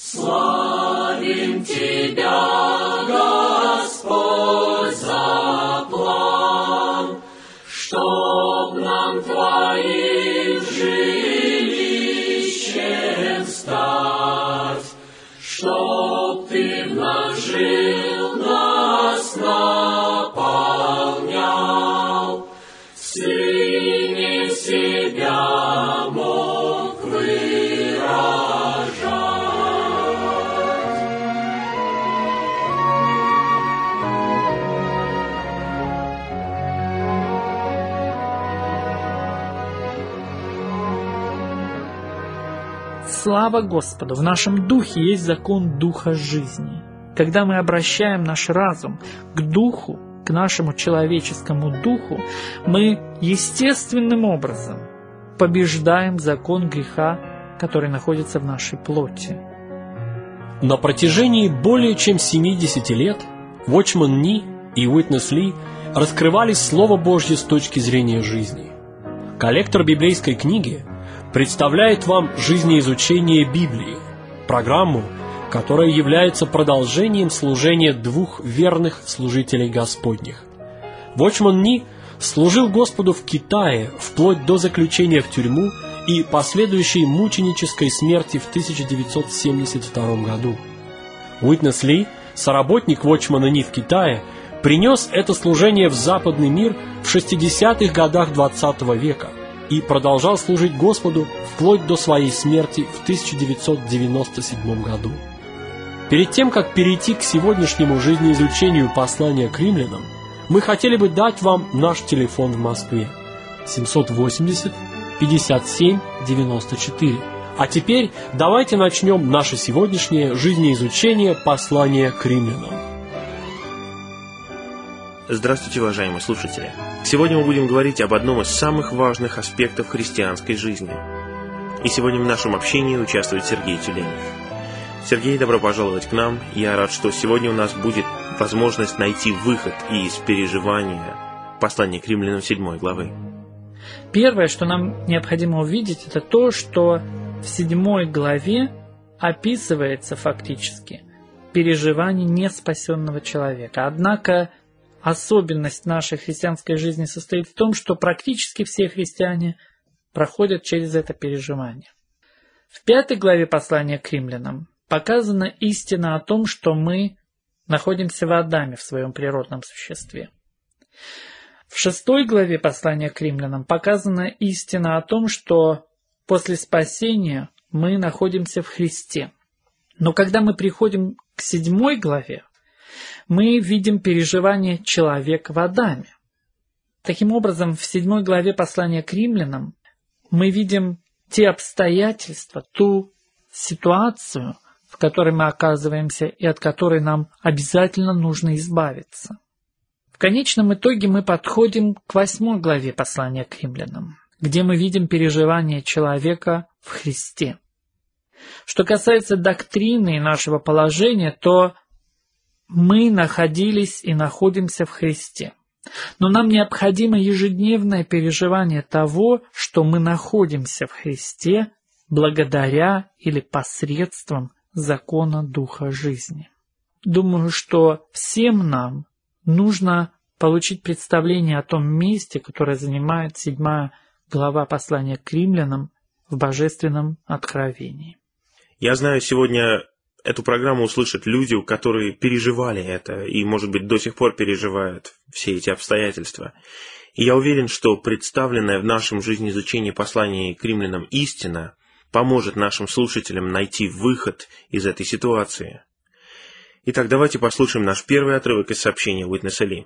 Славим Тебя, Господь, за план, чтоб нам Твоим жилищем стать, чтоб Ты в нас жил, нас наполнял, Сыне себя мог выражать. Слава Господу! В нашем духе есть закон духа жизни. Когда мы обращаем наш разум к духу, к нашему человеческому духу, мы естественным образом побеждаем закон греха, который находится в нашей плоти. На протяжении более чем 70 лет Watchman Nee и Witness Lee раскрывали Слово Божье с точки зрения жизни. Коллектор библейской книги представляет вам жизнеизучение Библии, программу, которая является продолжением служения двух верных служителей Господних. Watchman Nee служил Господу в Китае вплоть до заключения в тюрьму и последующей мученической смерти в 1972 году. Witness Lee, соработник Watchman Nee в Китае, принес это служение в западный мир в 60-х годах XX века и продолжал служить Господу вплоть до своей смерти в 1997 году. Перед тем, как перейти к сегодняшнему жизнеизучению послания к римлянам, мы хотели бы дать вам наш телефон в Москве 780 57 94. А теперь давайте начнем наше сегодняшнее жизнеизучение послания к римлянам. Здравствуйте, уважаемые слушатели! Сегодня мы будем говорить об одном из самых важных аспектов христианской жизни. И сегодня в нашем общении участвует Сергей Тюленев. Сергей, добро пожаловать к нам. Я рад, что сегодня у нас будет возможность найти выход из переживания послания к римлянам 7 главы. Первое, что нам необходимо увидеть, это то, что в 7 главе описывается фактически переживание неспасенного человека. Однако особенность нашей христианской жизни состоит в том, что практически все христиане проходят через это переживание. В 5 главе послания к римлянам показана истина о том, что мы находимся в Адаме в своем природном существе. В 6 главе послания к римлянам показана истина о том, что после спасения мы находимся в Христе. Но когда мы приходим к 7 главе, мы видим переживание человека в Адаме. Таким образом, в 7 главе послания к римлянам мы видим те обстоятельства, ту ситуацию, в которой мы оказываемся и от которой нам обязательно нужно избавиться. В конечном итоге мы подходим к 8 главе послания к римлянам, где мы видим переживание человека в Христе. Что касается доктрины нашего положения, то мы находились и находимся в Христе. Но нам необходимо ежедневное переживание того, что мы находимся в Христе благодаря или посредством закона Духа жизни. Думаю, что всем нам нужно получить представление о том месте, которое занимает 7 глава послания к римлянам в Божественном откровении. Я знаю, сегодня эту программу услышат люди, которые переживали это и, может быть, до сих пор переживают все эти обстоятельства. И я уверен, что представленная в нашем жизнеизучении послания к римлянам истина поможет нашим слушателям найти выход из этой ситуации. Итак, давайте послушаем наш первый отрывок из сообщения Witness Lee.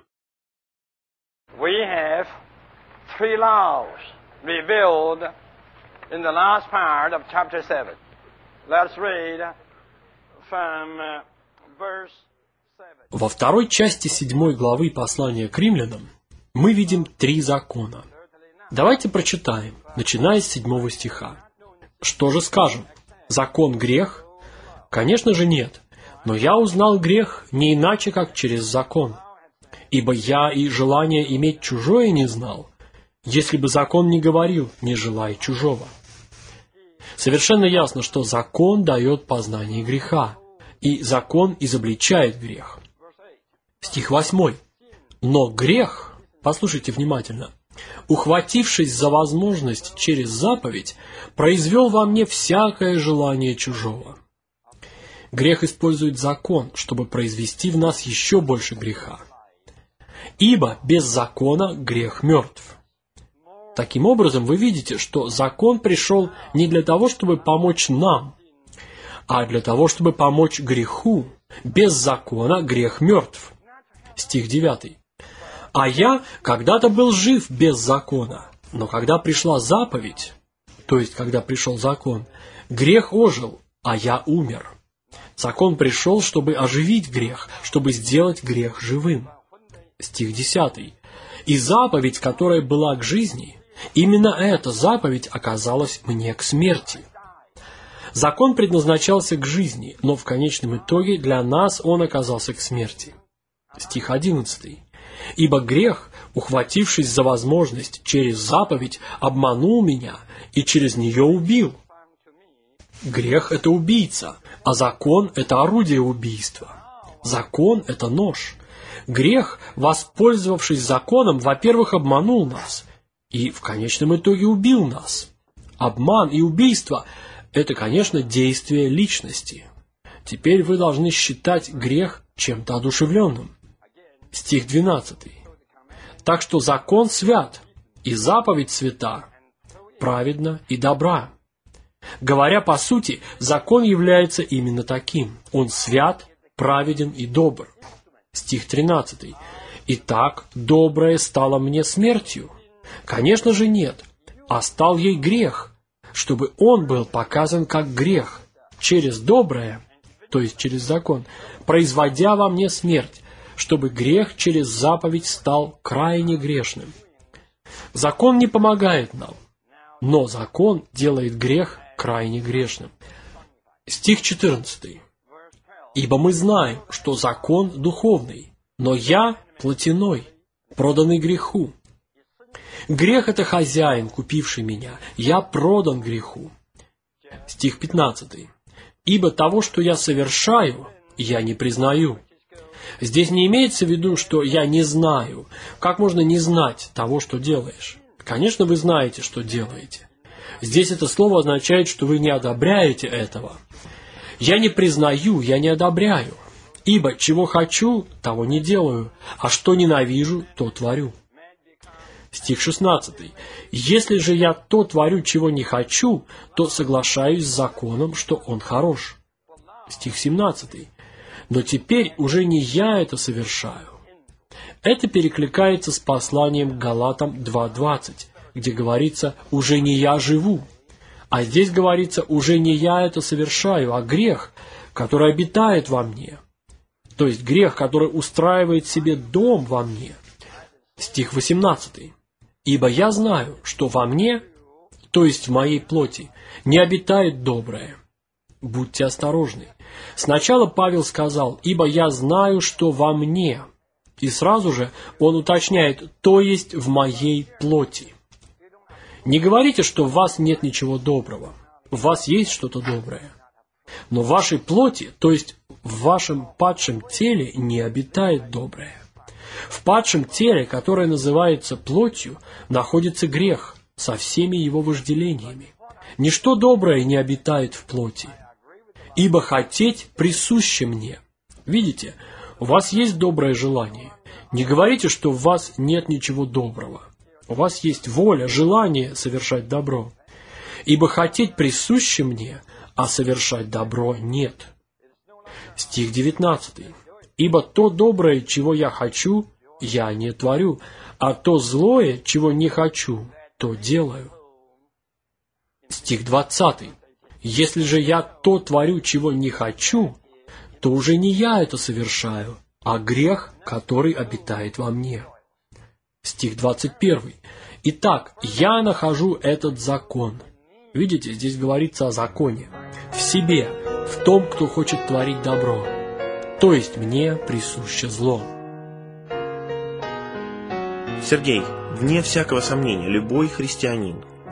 We have 3 laws revealed in the last part of chapter 7. Let's read from verse 7. Во второй части 7 главы послания к римлянам мы видим 3 закона. Давайте прочитаем, начиная с 7 стиха. Что же скажем? Закон грех? Конечно же нет. Но я узнал грех не иначе, как через закон. Ибо я и желание иметь чужое не знал, если бы закон не говорил «не желай чужого». Совершенно ясно, что закон дает познание греха, и закон изобличает грех. Стих 8. Но грех, послушайте внимательно, ухватившись за возможность через заповедь, произвел во мне всякое желание чужого. Грех использует закон, чтобы произвести в нас еще больше греха. Ибо без закона грех мертв. Таким образом, вы видите, что закон пришел не для того, чтобы помочь нам, а для того, чтобы помочь греху. Без закона грех мертв. Стих 9. А я когда-то был жив без закона, но когда пришла заповедь, то есть когда пришел закон, грех ожил, а я умер. Закон пришел, чтобы оживить грех, чтобы сделать грех живым. Стих 10. И заповедь, которая была к жизни, именно эта заповедь оказалась мне к смерти. Закон предназначался к жизни, но в конечном итоге для нас он оказался к смерти. Стих 11. Ибо грех, ухватившись за возможность через заповедь, обманул меня и через нее убил. Грех – это убийца, а закон – это орудие убийства. Закон – это нож. Грех, воспользовавшись законом, во-первых, обманул нас и в конечном итоге убил нас. Обман и убийство – это, конечно, действие личности. Теперь вы должны считать грех чем-то одушевленным. Стих 12. Так что закон свят, и заповедь свята, праведна и добра. Говоря по сути, закон является именно таким. Он свят, праведен и добр. Стих 13. Итак, доброе стало мне смертью? Конечно же нет, а стал ей грех, чтобы он был показан как грех, через доброе, то есть через закон, производя во мне смерть, чтобы грех через заповедь стал крайне грешным. Закон не помогает нам, но закон делает грех крайне грешным. Стих 14. Ибо мы знаем, что закон духовный, но я плотяной, проданный греху. Грех – это хозяин, купивший меня, я продан греху. Стих 15. Ибо того, что я совершаю, я не признаю. Здесь не имеется в виду, что я не знаю. Как можно не знать того, что делаешь? Конечно, вы знаете, что делаете. Здесь это слово означает, что вы не одобряете этого. Я не признаю, я не одобряю. Ибо чего хочу, того не делаю, а что ненавижу, то творю. Стих 16. Если же я то творю, чего не хочу, то соглашаюсь с законом, что он хорош. Стих 17. Но теперь уже не я это совершаю. Это перекликается с посланием к Галатам 2:20, где говорится «уже не я живу». А здесь говорится «уже не я это совершаю, а грех, который обитает во мне». То есть грех, который устраивает себе дом во мне. Стих 18. «Ибо я знаю, что во мне, то есть в моей плоти, не обитает доброе». Будьте осторожны. Сначала Павел сказал «ибо я знаю, что во мне». И сразу же он уточняет «то есть в моей плоти». Не говорите, что в вас нет ничего доброго. В вас есть что-то доброе. Но в вашей плоти, то есть в вашем падшем теле, не обитает доброе. В падшем теле, которое называется плотью, находится грех со всеми его вожделениями. Ничто доброе не обитает в плоти. Ибо хотеть присуще мне. Видите, у вас есть доброе желание. Не говорите, что в вас нет ничего доброго. У вас есть воля, желание совершать добро. Ибо хотеть присуще мне, а совершать добро нет. Стих 19. Ибо то доброе, чего я хочу, я не творю, а то злое, чего не хочу, то делаю. Стих 20. Если же я то творю, чего не хочу, то уже не я это совершаю, а грех, который обитает во мне. Стих 21. Итак, я нахожу этот закон. Видите, здесь говорится о законе. В себе, в том, кто хочет творить добро. То есть мне присуще зло. Сергей, вне всякого сомнения, любой христианин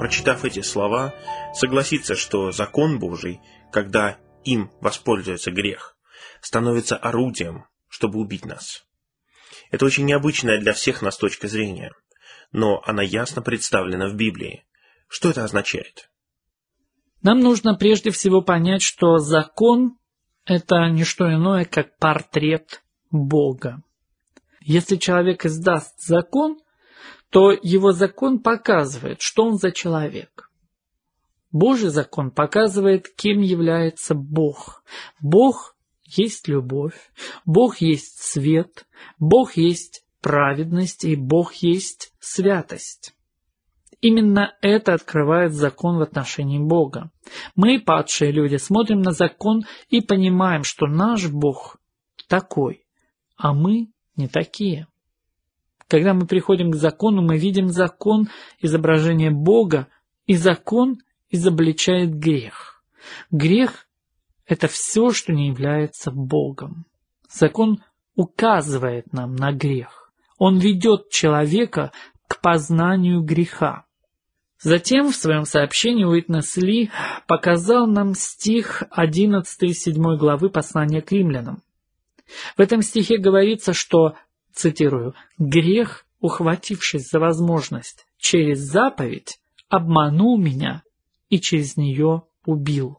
прочитав эти слова, согласится, что закон Божий, когда им воспользуется грех, становится орудием, чтобы убить нас. Это очень необычная для всех нас точка зрения, но она ясно представлена в Библии. Что это означает? Нам нужно прежде всего понять, что закон – это не что иное, как портрет Бога. Если человек издаст закон, то его закон показывает, что он за человек. Божий закон показывает, кем является Бог. Бог есть любовь, Бог есть свет, Бог есть праведность и Бог есть святость. Именно это открывает закон в отношении Бога. Мы, падшие люди, смотрим на закон и понимаем, что наш Бог такой, а мы не такие. Когда мы приходим к закону, мы видим закон, изображение Бога, и закон изобличает грех. Грех – это все, что не является Богом. Закон указывает нам на грех. Он ведет человека к познанию греха. Затем в своем сообщении Уитнес Ли показал нам стих 11 7 главы послания к римлянам. В этом стихе говорится, что, цитирую, «грех, ухватившись за возможность через заповедь, обманул меня и через нее убил».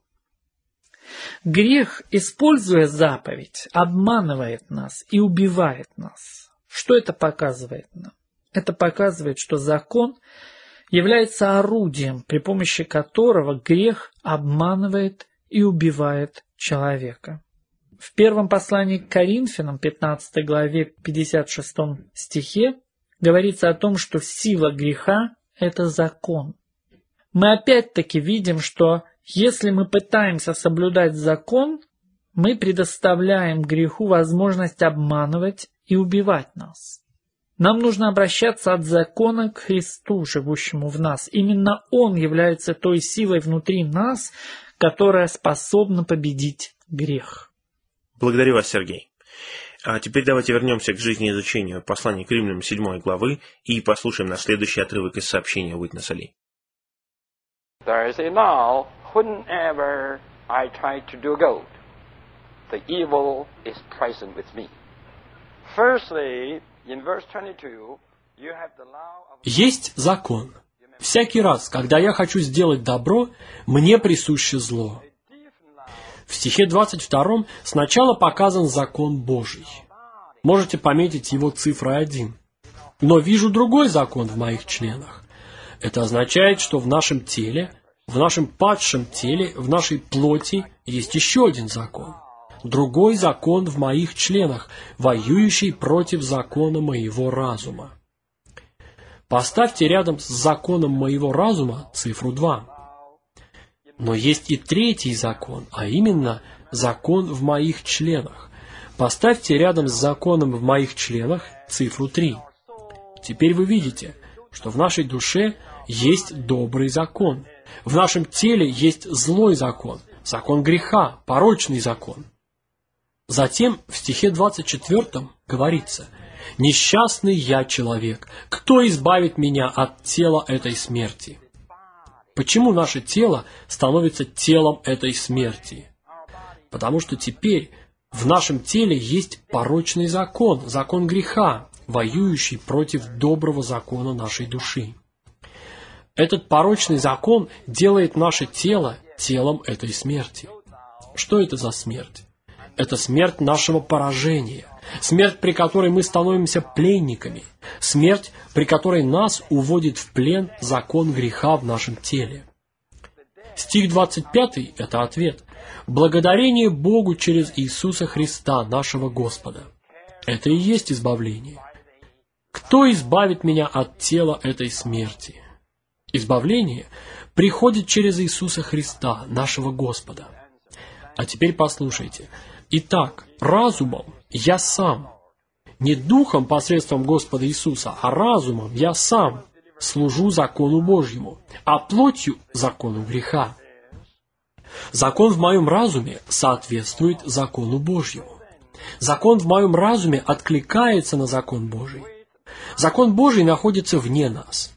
Грех, используя заповедь, обманывает нас и убивает нас. Что это показывает нам? Это показывает, что закон является орудием, при помощи которого грех обманывает и убивает человека. В первом послании к Коринфянам, 15 главе, 56 стихе, говорится о том, что сила греха – это закон. Мы опять-таки видим, что если мы пытаемся соблюдать закон, мы предоставляем греху возможность обманывать и убивать нас. Нам нужно обращаться от закона к Христу, живущему в нас. Именно Он является той силой внутри нас, которая способна победить грех. Благодарю вас, Сергей. А теперь давайте вернемся к жизнеизучению послания к римлянам 7 главы и послушаем наш следующий отрывок из сообщения Уитнеса Ли. There is a law, whenever I try to do good, the evil is present with me. Firstly, in verse 22, you have the law of... Есть закон. Всякий раз, когда я хочу сделать добро, мне присуще зло. В стихе 22 сначала показан закон Божий. Можете пометить его цифрой 1. Но вижу другой закон в моих членах. Это означает, что в нашем теле, в нашем падшем теле, в нашей плоти есть еще один закон. Другой закон в моих членах, воюющий против закона моего разума. Поставьте рядом с законом моего разума цифру 2. Но есть и третий закон, а именно закон в моих членах. Поставьте рядом с законом в моих членах цифру 3. Теперь вы видите, что в нашей душе есть добрый закон. В нашем теле есть злой закон, закон греха, порочный закон. Затем в стихе 24 говорится: «Несчастный я человек, кто избавит меня от тела этой смерти?» Почему наше тело становится телом этой смерти? Потому что теперь в нашем теле есть порочный закон, закон греха, воюющий против доброго закона нашей души. Этот порочный закон делает наше тело телом этой смерти. Что это за смерть? Это смерть нашего поражения, смерть, при которой мы становимся пленниками, смерть, при которой нас уводит в плен закон греха в нашем теле. Стих 25 – это ответ. Благодарение Богу через Иисуса Христа, нашего Господа. Это и есть избавление. Кто избавит меня от тела этой смерти? Избавление приходит через Иисуса Христа, нашего Господа. А теперь послушайте. Итак, разумом я сам, не духом посредством Господа Иисуса, а разумом я сам служу закону Божьему, а плотью закону греха. Закон в моем разуме соответствует закону Божьему. Закон в моем разуме откликается на закон Божий. Закон Божий находится вне нас.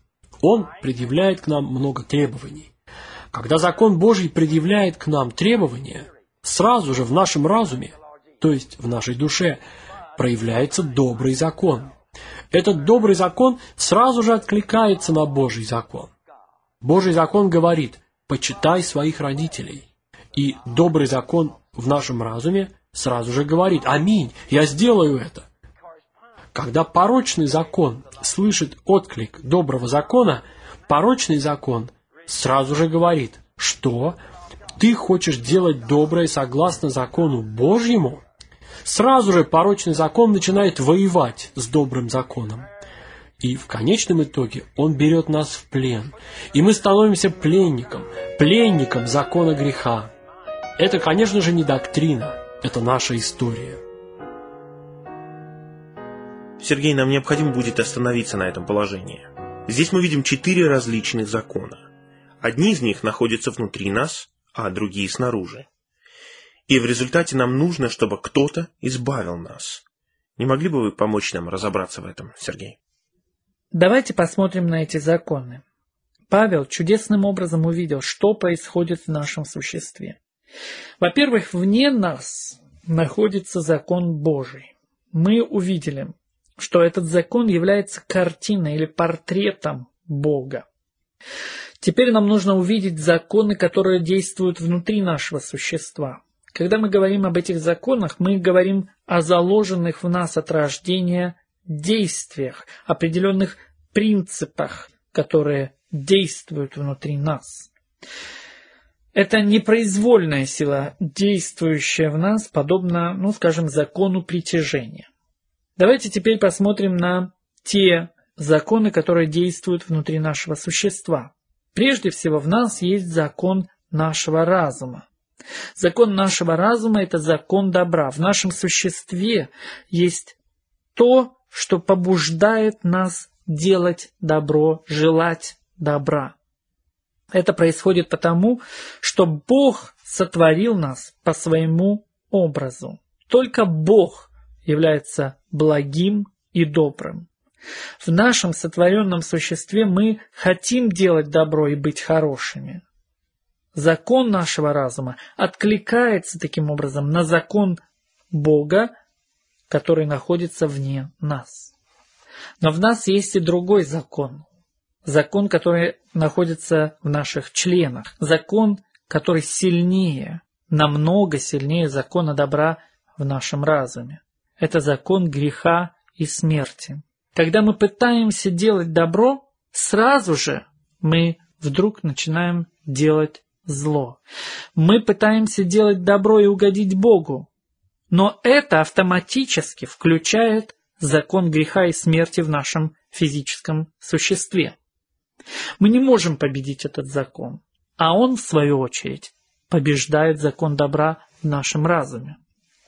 Он предъявляет к нам много требований. Когда закон Божий предъявляет к нам требования, сразу же в нашем разуме, то есть в нашей душе, проявляется добрый закон. Этот добрый закон сразу же откликается на Божий закон. Божий закон говорит: «Почитай своих родителей». И добрый закон в нашем разуме сразу же говорит: «Аминь, я сделаю это». Когда порочный закон слышит отклик доброго закона, порочный закон сразу же говорит: «Что? Ты хочешь делать доброе согласно закону Божьему?» Сразу же порочный закон начинает воевать с добрым законом. И в конечном итоге он берет нас в плен. И мы становимся пленником закона греха. Это, конечно же, не доктрина, это наша история. Сергей, нам необходимо будет остановиться на этом положении. Здесь мы видим 4 различных закона. Одни из них находятся внутри нас, а другие снаружи. И в результате нам нужно, чтобы кто-то избавил нас. Не могли бы вы помочь нам разобраться в этом, Сергей? Давайте посмотрим на эти законы. Павел чудесным образом увидел, что происходит в нашем существе. Во-первых, вне нас находится закон Божий. Мы увидели, что этот закон является картиной или портретом Бога. Теперь нам нужно увидеть законы, которые действуют внутри нашего существа. Когда мы говорим об этих законах, мы говорим о заложенных в нас от рождения действиях, определенных принципах, которые действуют внутри нас. Это непроизвольная сила, действующая в нас, подобно, скажем, закону притяжения. Давайте теперь посмотрим на те законы, которые действуют внутри нашего существа. Прежде всего, в нас есть закон нашего разума. Закон нашего разума – это закон добра. В нашем существе есть то, что побуждает нас делать добро, желать добра. Это происходит потому, что Бог сотворил нас по своему образу. Только Бог является благим и добрым. В нашем сотворенном существе мы хотим делать добро и быть хорошими. Закон нашего разума откликается таким образом на закон Бога, который находится вне нас. Но в нас есть и другой закон. Закон, который находится в наших членах. Закон, который сильнее, намного сильнее закона добра в нашем разуме. Это закон греха и смерти. Когда мы пытаемся делать добро, сразу же мы вдруг начинаем делать зло. Мы пытаемся делать добро и угодить Богу, но это автоматически включает закон греха и смерти в нашем физическом существе. Мы не можем победить этот закон, а он, в свою очередь, побеждает закон добра в нашем разуме.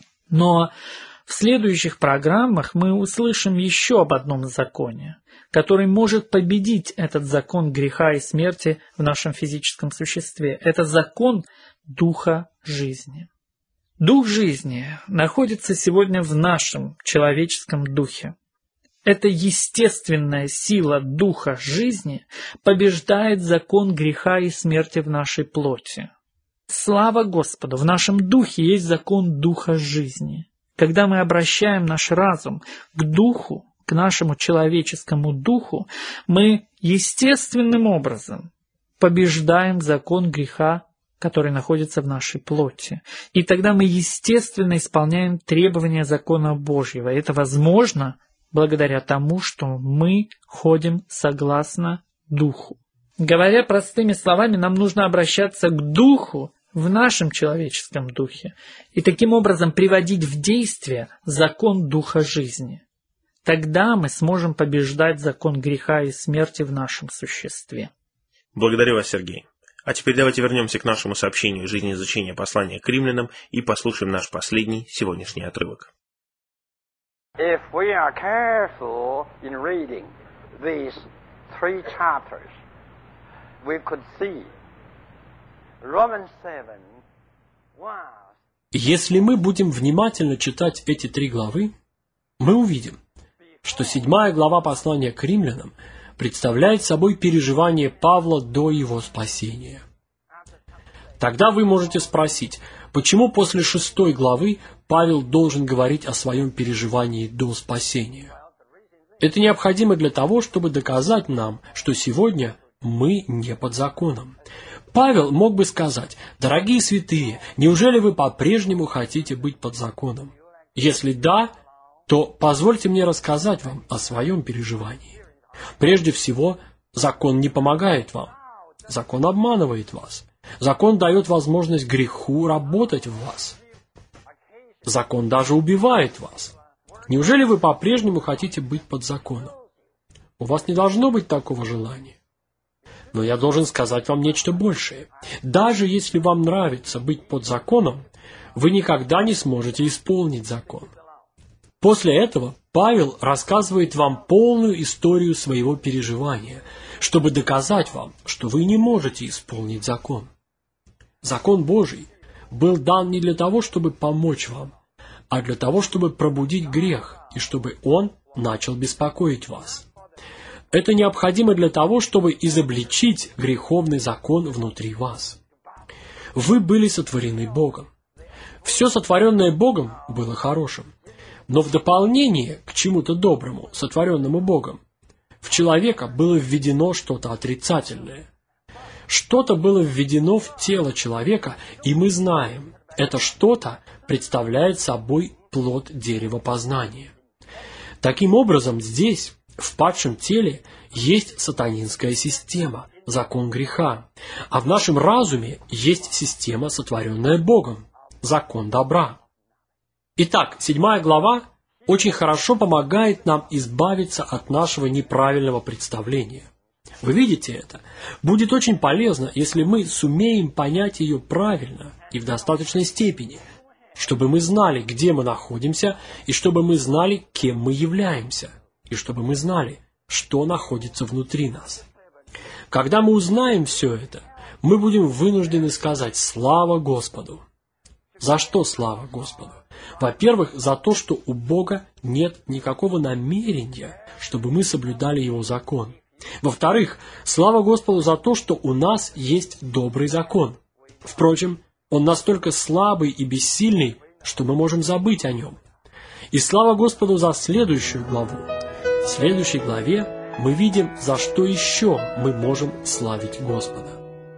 Но в следующих программах мы услышим еще об одном законе, который может победить этот закон греха и смерти в нашем физическом существе. Это закон Духа жизни. Дух жизни находится сегодня в нашем человеческом духе. Эта естественная сила Духа жизни побеждает закон греха и смерти в нашей плоти. Слава Господу! В нашем духе есть закон Духа жизни. Когда мы обращаем наш разум к Духу, к нашему человеческому духу, мы естественным образом побеждаем закон греха, который находится в нашей плоти. И тогда мы естественно исполняем требования закона Божьего. Это возможно благодаря тому, что мы ходим согласно Духу. Говоря простыми словами, нам нужно обращаться к Духу в нашем человеческом духе и таким образом приводить в действие закон Духа жизни. Тогда мы сможем побеждать закон греха и смерти в нашем существе. Благодарю вас, Сергей. А теперь давайте вернемся к нашему сообщению жизнеизучения послания к римлянам и послушаем наш последний сегодняшний отрывок. If we are careful in reading these 3 chapters, we could see Romans 7 was... Если мы будем внимательно читать эти 3 главы, мы увидим, что 7 глава послания к римлянам представляет собой переживание Павла до его спасения. Тогда вы можете спросить, почему после 6 главы Павел должен говорить о своем переживании до спасения? Это необходимо для того, чтобы доказать нам, что сегодня мы не под законом. Павел мог бы сказать: «Дорогие святые, неужели вы по-прежнему хотите быть под законом? Если да, то позвольте мне рассказать вам о своем переживании. Прежде всего, закон не помогает вам. Закон обманывает вас. Закон дает возможность греху работать в вас. Закон даже убивает вас. Неужели вы по-прежнему хотите быть под законом? У вас не должно быть такого желания. Но я должен сказать вам нечто большее. Даже если вам нравится быть под законом, вы никогда не сможете исполнить закон». После этого Павел рассказывает вам полную историю своего переживания, чтобы доказать вам, что вы не можете исполнить закон. Закон Божий был дан не для того, чтобы помочь вам, а для того, чтобы пробудить грех, и чтобы он начал беспокоить вас. Это необходимо для того, чтобы изобличить греховный закон внутри вас. Вы были сотворены Богом. Все сотворенное Богом было хорошим. Но в дополнение к чему-то доброму, сотворенному Богом, в человека было введено что-то отрицательное. Что-то было введено в тело человека, и мы знаем, это что-то представляет собой плод дерева познания. Таким образом, здесь, в падшем теле, есть сатанинская система, закон греха, а в нашем разуме есть система, сотворенная Богом, закон добра. Итак, 7 глава очень хорошо помогает нам избавиться от нашего неправильного представления. Вы видите это? Будет очень полезно, если мы сумеем понять ее правильно и в достаточной степени, чтобы мы знали, где мы находимся, и чтобы мы знали, кем мы являемся, и чтобы мы знали, что находится внутри нас. Когда мы узнаем все это, мы будем вынуждены сказать «Слава Господу». За что слава Господу? Во-первых, за то, что у Бога нет никакого намерения, чтобы мы соблюдали Его закон. Во-вторых, слава Господу за то, что у нас есть добрый закон. Впрочем, он настолько слабый и бессильный, что мы можем забыть о нем. И слава Господу за следующую главу. В следующей главе мы видим, за что еще мы можем славить Господа.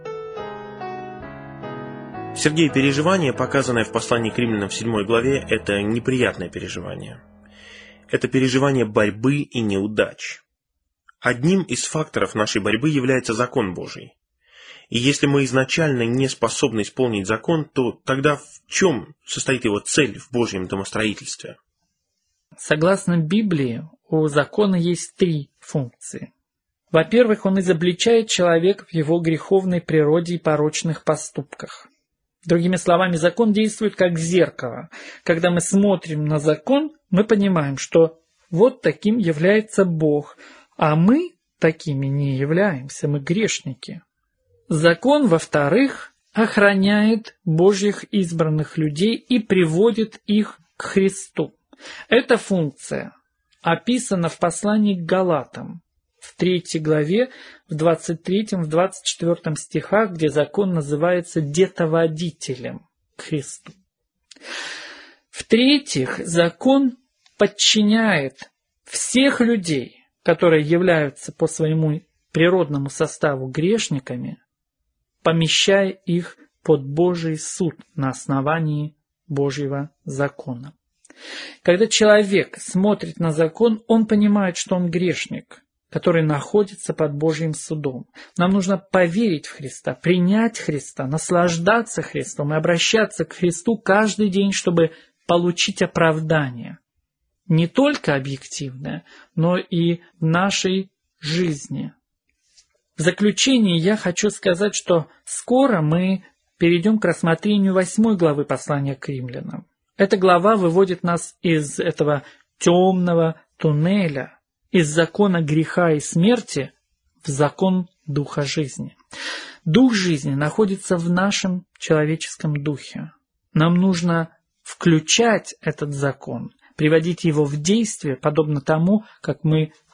Сергей, переживание, показанное в послании к Римлянам в 7 главе, это неприятное переживание. Это переживание борьбы и неудач. Одним из факторов нашей борьбы является закон Божий. И если мы изначально не способны исполнить закон, то тогда в чем состоит его цель в Божьем домостроительстве? Согласно Библии, у закона есть 3 функции. Во-первых, он изобличает человека в его греховной природе и порочных поступках. Другими словами, закон действует как зеркало. Когда мы смотрим на закон, мы понимаем, что вот таким является Бог, а мы такими не являемся, мы грешники. Закон, во-вторых, охраняет Божьих избранных людей и приводит их к Христу. Эта функция описана в послании к Галатам, в 3 главе, в 23-24 стихах, где закон называется детоводителем к Христу. В-третьих, закон подчиняет всех людей, которые являются по своему природному составу грешниками, помещая их под Божий суд на основании Божьего закона. Когда человек смотрит на закон, он понимает, что он грешник, который находится под Божьим судом. Нам нужно поверить в Христа, принять Христа, наслаждаться Христом и обращаться к Христу каждый день, чтобы получить оправдание. Не только объективное, но и в нашей жизни. В заключение я хочу сказать, что скоро мы перейдем к рассмотрению 8 главы послания к Римлянам. Эта глава выводит нас из этого темного туннеля, из закона греха и смерти в закон Духа жизни. Дух жизни находится в нашем человеческом духе. Нам нужно включать этот закон, приводить его в действие, подобно тому, как мы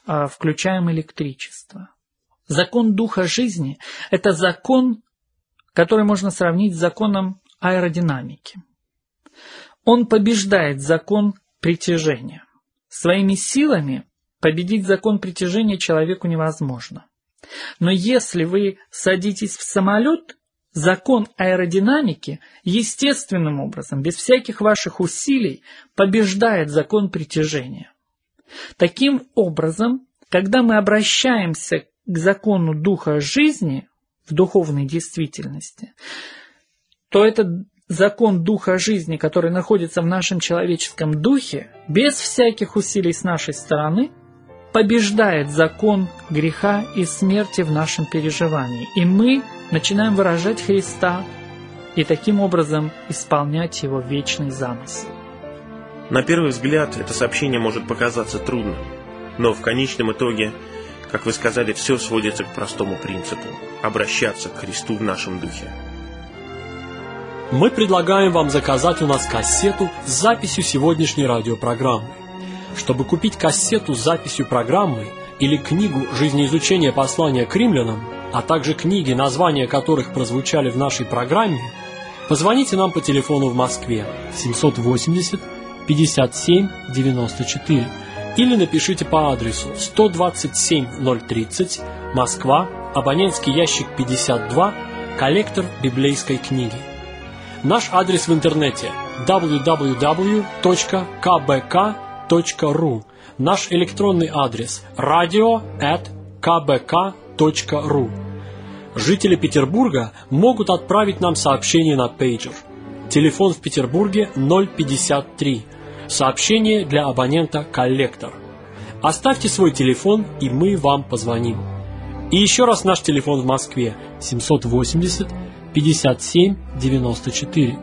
включаем электричество. Закон духа жизни – это закон, который можно сравнить с законом аэродинамики. Он побеждает закон притяжения. Своими силами победить закон притяжения человеку невозможно. Но если вы садитесь в самолет, закон аэродинамики естественным образом, без всяких ваших усилий, побеждает закон притяжения. Таким образом, когда мы обращаемся к закону духа жизни в духовной действительности, то этот закон духа жизни, который находится в нашем человеческом духе, без всяких усилий с нашей стороны, побеждает закон греха и смерти в нашем переживании. И мы начинаем выражать Христа и таким образом исполнять Его вечный замысел. На первый взгляд это сообщение может показаться трудным, но в конечном итоге, как вы сказали, все сводится к простому принципу – обращаться к Христу в нашем духе. Мы предлагаем вам заказать у нас кассету с записью сегодняшней радиопрограммы. Чтобы купить кассету с записью программы или книгу «Жизнеизучение послания к римлянам», а также книги, названия которых прозвучали в нашей программе, позвоните нам по телефону в Москве 780 57 94 или напишите по адресу 127 030, Москва, абонентский ящик 52, коллектор библейской книги. Наш адрес в интернете www.kbk.ru. Наш электронный адрес radio@kbk.ru. Жители Петербурга могут отправить нам сообщение на пейджер. Телефон в Петербурге 053. Сообщение для абонента «Коллектор». Оставьте свой телефон, и мы вам позвоним. И еще раз наш телефон в Москве 780 57 94.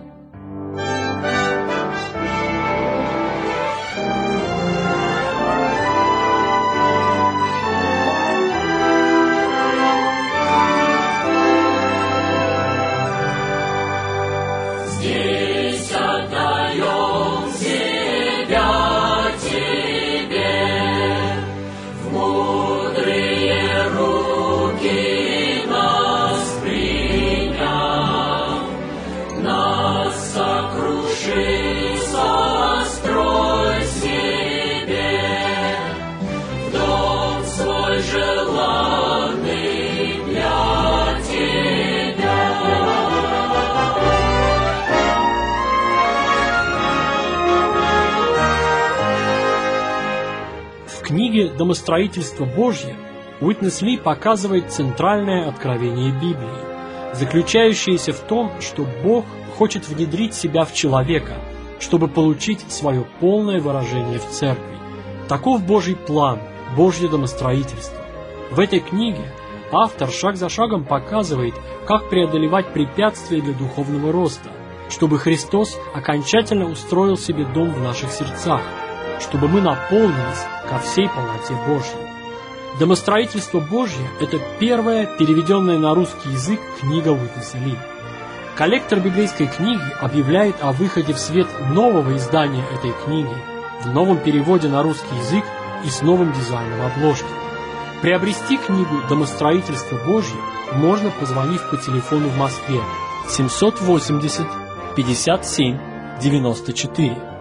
В книге «Домостроительство Божье» Уитнес Ли показывает центральное откровение Библии, заключающееся в том, что Бог хочет внедрить себя в человека, чтобы получить свое полное выражение в церкви. Таков Божий план, Божье домостроительство. В этой книге автор шаг за шагом показывает, как преодолевать препятствия для духовного роста, чтобы Христос окончательно устроил себе дом в наших сердцах, чтобы мы наполнились ко всей полноте Божьей. «Домостроительство Божье» — это первая переведенная на русский язык книга Уитнеса Ли. Коллектор библейской книги объявляет о выходе в свет нового издания этой книги в новом переводе на русский язык и с новым дизайном обложки. Приобрести книгу «Домостроительство Божье» можно, позвонив по телефону в Москве 780 57 94.